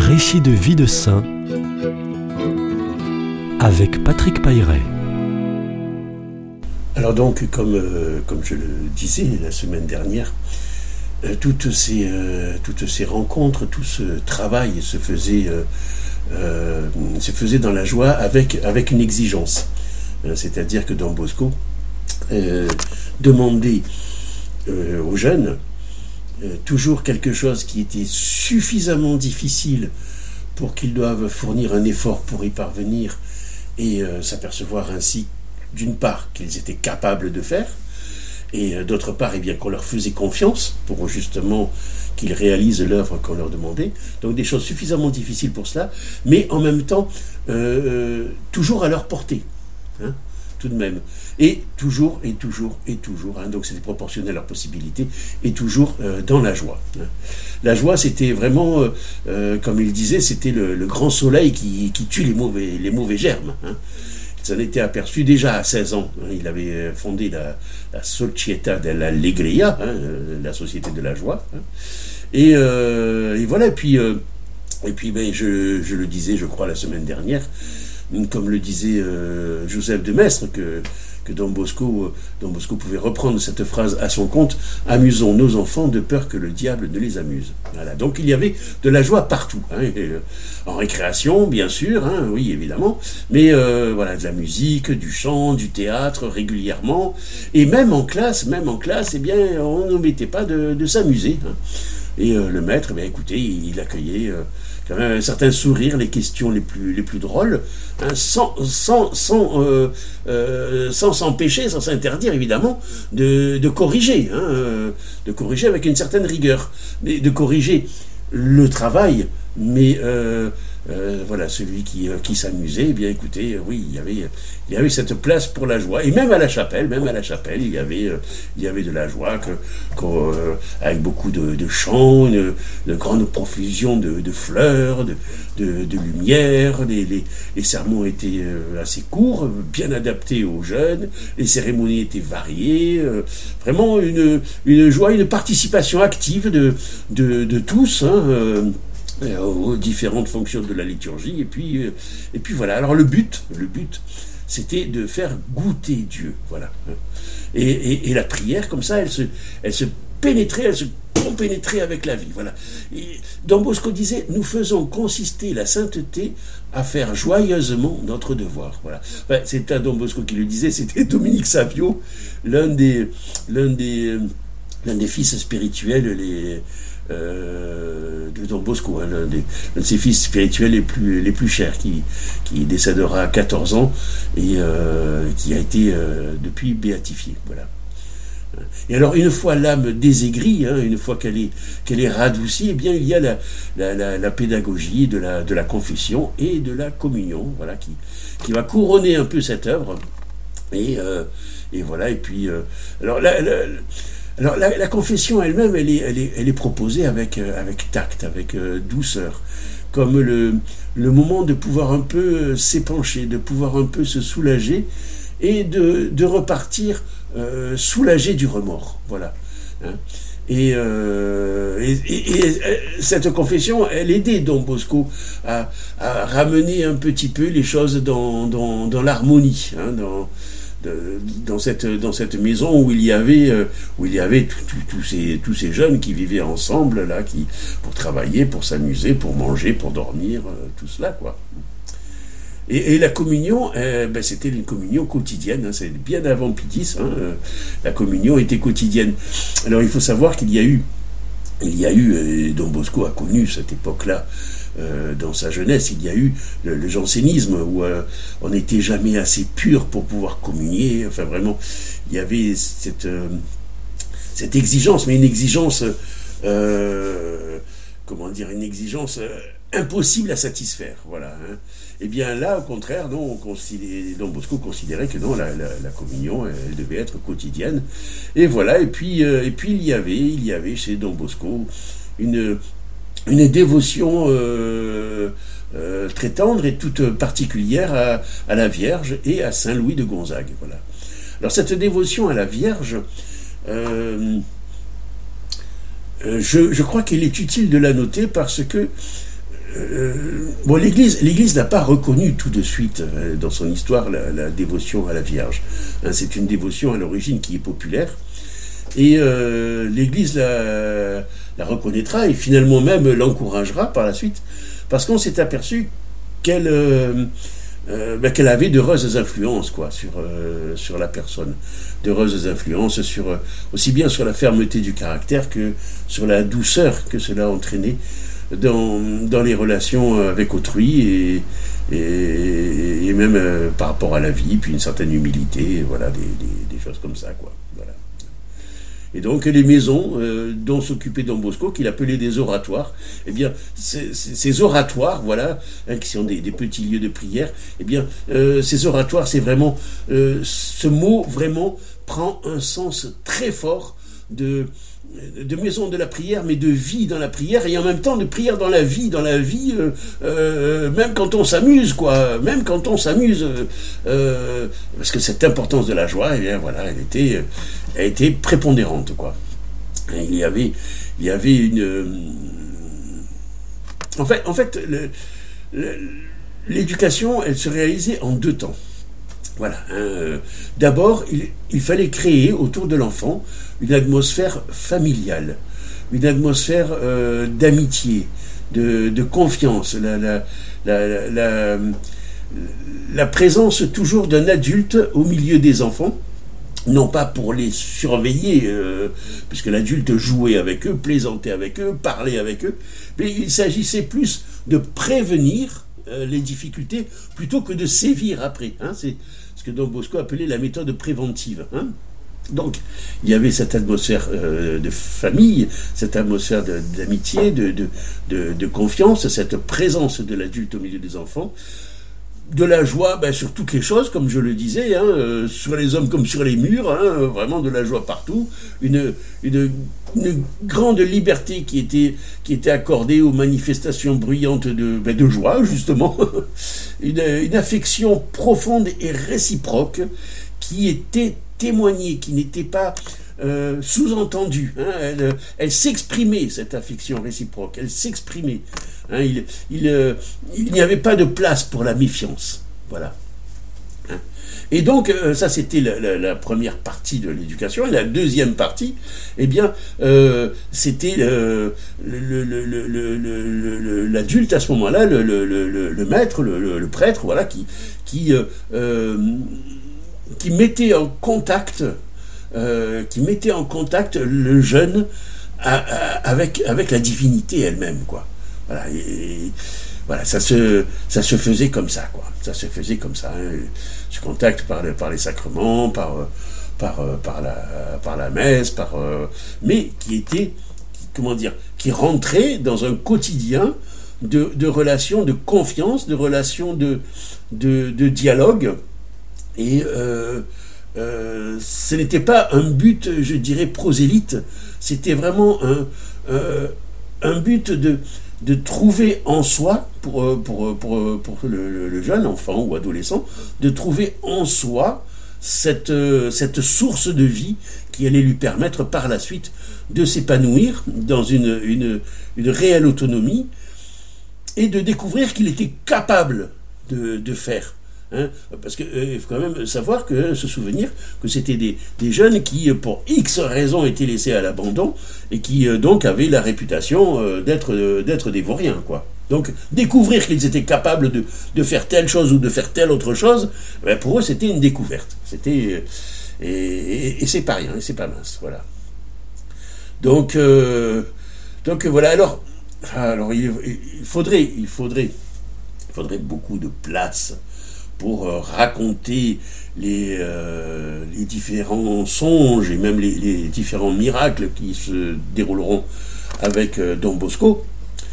Récit de vie de saint avec Patrick Pailleret. Alors donc, comme je le disais la semaine dernière, toutes ces rencontres, tout ce travail se faisait dans la joie avec une exigence. C'est-à-dire que Don Bosco demandait aux jeunes toujours quelque chose qui était suffisamment difficile pour qu'ils doivent fournir un effort pour y parvenir et s'apercevoir ainsi, d'une part, qu'ils étaient capables de faire, et d'autre part, eh bien, qu'on leur faisait confiance pour justement qu'ils réalisent l'œuvre qu'on leur demandait. Donc des choses suffisamment difficiles pour cela, mais en même temps, toujours à leur portée. Tout de même, et toujours, donc c'était proportionnel à leurs possibilités, et toujours dans la joie. La joie, c'était vraiment, comme il disait, c'était le grand soleil qui tue les mauvais germes. Il s'en était aperçu déjà à 16 ans. Il avait fondé la Società dell'Allegria, la société de la joie. Et voilà, et puis ben, je le disais, je crois, la semaine dernière, comme le disait Joseph de Maistre, que Don Bosco pouvait reprendre cette phrase à son compte: amusons nos enfants de peur que le diable ne les amuse. Voilà. Donc il y avait de la joie partout, en récréation bien sûr, oui évidemment, mais voilà, de la musique, du chant, du théâtre régulièrement, et même en classe, eh bien on n'omettait pas de s'amuser. Et le maître, eh bien, écoutez, il accueillait quand même un certain sourire les questions les plus drôles, sans s'empêcher, sans s'interdire évidemment de corriger, de corriger avec une certaine rigueur, mais de corriger le travail, mais voilà, celui qui s'amusait, eh bien écoutez, oui, il y avait cette place pour la joie, et même à la chapelle, il y avait de la joie, avec beaucoup de chants, de grande profusion de fleurs, de lumière. Les sermons étaient assez courts, bien adaptés aux jeunes, les cérémonies étaient variées, vraiment une joie, une participation active de tous, aux différentes fonctions de la liturgie, et puis voilà. Alors le but, c'était de faire goûter Dieu, voilà. Et la prière, comme ça, elle se compénétrait avec la vie, voilà. Et Don Bosco disait: nous faisons consister la sainteté à faire joyeusement notre devoir, voilà. Enfin, c'est pas Don Bosco qui le disait, c'était Dominique Savio, l'un des fils spirituels de Don Bosco, l'un de ses fils spirituels les plus chers, qui décédera à 14 ans et qui a été depuis béatifié, voilà. Et alors, une fois l'âme désaigrie, une fois qu'elle est radoucie, eh bien il y a la pédagogie de la confession et de la communion, voilà, qui va couronner un peu cette œuvre. Et voilà, et puis alors la confession elle-même, elle est proposée avec tact, avec douceur, comme le moment de pouvoir un peu s'épancher, de pouvoir un peu se soulager et de repartir soulagé du remords, voilà. Et cette confession, elle aidait Don Bosco à ramener un petit peu les choses dans l'harmonie, dans cette maison où il y avait tous ces jeunes qui vivaient ensemble là, pour travailler, pour s'amuser, pour manger, pour dormir, tout cela, quoi. Et la communion, c'était une communion quotidienne, c'est bien avant Pie X, la communion était quotidienne. Alors il faut savoir qu'il y a eu, Don Bosco a connu cette époque-là, dans sa jeunesse, il y a eu le jansénisme, où on n'était jamais assez pur pour pouvoir communier, enfin vraiment, il y avait cette exigence, mais une exigence, une exigence impossible à satisfaire, voilà. Et bien là, au contraire, Don Bosco considérait que non, la communion, elle devait être quotidienne. Et voilà, et puis il y avait chez Don Bosco une dévotion très tendre et toute particulière à la Vierge et à Saint Louis de Gonzague, voilà. Alors cette dévotion à la Vierge, je crois qu'il est utile de la noter, parce que bon, l'Église n'a pas reconnu tout de suite dans son histoire la dévotion à la Vierge. Hein, c'est une dévotion à l'origine qui est populaire. Et l'Église la reconnaîtra et finalement même l'encouragera par la suite, parce qu'on s'est aperçu qu'elle avait d'heureuses influences quoi, sur la personne, d'heureuses influences aussi bien sur la fermeté du caractère que sur la douceur que cela entraînait dans les relations avec autrui et même par rapport à la vie, puis une certaine humilité, voilà, des choses comme ça, quoi. Voilà. Et donc les maisons dont s'occupait Don Bosco, qu'il appelait des oratoires, eh bien ces oratoires, voilà, hein, qui sont des petits lieux de prière, eh bien ces oratoires, c'est vraiment ce mot vraiment prend un sens très fort de maison de la prière, mais de vie dans la prière, et en même temps de prière dans la vie, même quand on s'amuse, quoi, même quand on s'amuse, parce que cette importance de la joie, eh bien voilà, elle était prépondérante, quoi. Il y avait une, en fait, l'éducation, elle se réalisait en 2 temps. Voilà. D'abord, il fallait créer autour de l'enfant une atmosphère familiale, une atmosphère d'amitié, de confiance, la présence toujours d'un adulte au milieu des enfants, non pas pour les surveiller, puisque l'adulte jouait avec eux, plaisantait avec eux, parlait avec eux, mais il s'agissait plus de prévenir les difficultés plutôt que de sévir après. Hein, c'est ce que Don Bosco appelait la méthode préventive. Hein. Donc, il y avait cette atmosphère de famille, cette atmosphère d'amitié, de confiance, cette présence de l'adulte au milieu des enfants, de la joie sur toutes les choses, comme je le disais, hein, sur les hommes comme sur les murs, hein, vraiment de la joie partout, une grande liberté qui était accordée aux manifestations bruyantes de joie, justement, une affection profonde et réciproque qui était témoignée, qui n'était pas sous-entendue. Hein, elle s'exprimait, cette affection réciproque, elle s'exprimait. Hein, il n'y avait pas de place pour la méfiance. Voilà. Hein. Et donc, ça c'était la première partie de l'éducation. Et la deuxième partie, eh bien, c'était l'adulte à ce moment-là, le maître, le prêtre, voilà, qui mettait en contact le jeune avec la divinité elle-même, quoi. Voilà, et voilà, ça se faisait comme ça, quoi. Ça se faisait comme ça, hein. Ce contact par les sacrements, par la messe, mais qui rentrait dans un quotidien de relations de confiance, de relations de dialogue, et ce n'était pas un but, je dirais, prosélyte, c'était vraiment un but de trouver en soi, pour le jeune enfant ou adolescent, de trouver en soi cette source de vie qui allait lui permettre par la suite de s'épanouir dans une réelle autonomie et de découvrir qu'il était capable de faire. Hein, parce qu'il faut quand même savoir se souvenir que c'était des jeunes qui, pour X raisons, étaient laissés à l'abandon et qui donc avaient la réputation d'être des vauriens, quoi. Donc découvrir qu'ils étaient capables de faire telle chose ou de faire telle autre chose, pour eux c'était une découverte. C'était et c'est pas rien, et c'est pas mince, voilà. Donc voilà. Alors il faudrait beaucoup de place pour raconter les différents songes et même les différents miracles qui se dérouleront avec Don Bosco.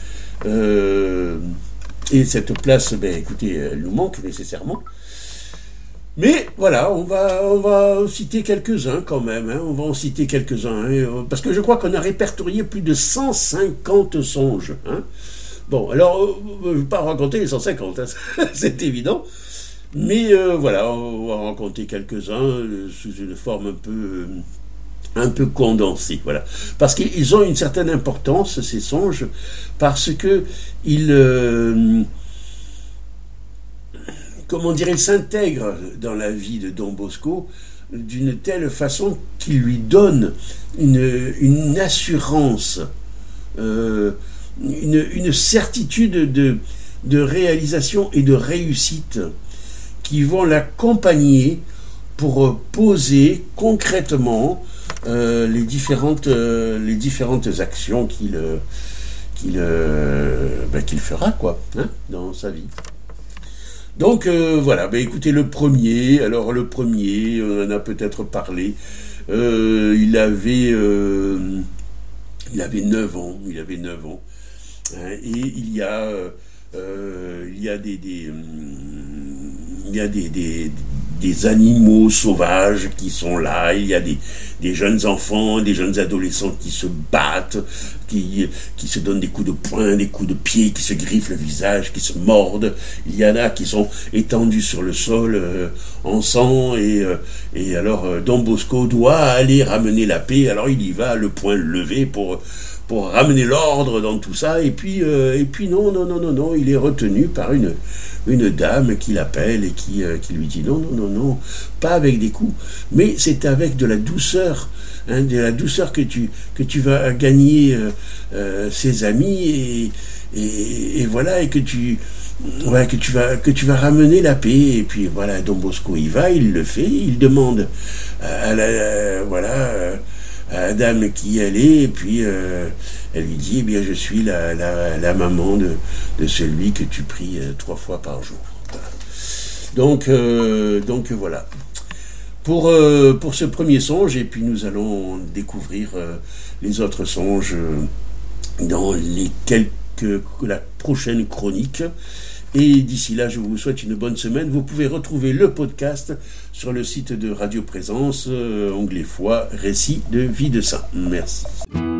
Et cette place, écoutez, elle nous manque nécessairement. Mais voilà, on va citer quelques-uns quand même, hein, on va en citer quelques-uns, hein, parce que je crois qu'on a répertorié plus de 150 songes. Hein. Bon, alors, je ne vais pas raconter les 150, hein, c'est évident. Mais voilà, on va en raconter quelques-uns sous une forme un peu condensés, voilà. Parce qu'ils ont une certaine importance, ces songes, parce que ils s'intègrent dans la vie de Don Bosco d'une telle façon qu'il lui donne une assurance, une certitude de réalisation et de réussite qui vont l'accompagner pour poser concrètement les différentes actions qu'il fera, quoi, hein, dans sa vie. Donc voilà, écoutez, le premier, on en a peut-être parlé, il avait 9 ans, hein, et il y a des animaux sauvages qui sont là, il y a des jeunes enfants, des jeunes adolescents qui se battent, qui se donnent des coups de poing, des coups de pied, qui se griffent le visage, qui se mordent. Il y en a qui sont étendus sur le sol en sang, et alors Don Bosco doit aller ramener la paix. Alors il y va, le poing levé pour ramener l'ordre dans tout ça, et puis non, il est retenu par une dame qui l'appelle et qui lui dit non, pas avec des coups, mais c'est avec de la douceur, hein, de la douceur que tu vas gagner ses amis, et voilà, et que tu vas ramener la paix. Et puis voilà, Don Bosco y va, il le fait, il demande à la dame qui elle est, et puis elle lui dit, je suis la maman de celui que tu pries 3 fois par jour. Voilà. Donc voilà. Pour ce premier songe, et puis nous allons découvrir les autres songes dans la prochaine chronique. Et d'ici là, je vous souhaite une bonne semaine. Vous pouvez retrouver le podcast sur le site de Radio Présence, onglet Foi, récit de vie de saint. Merci.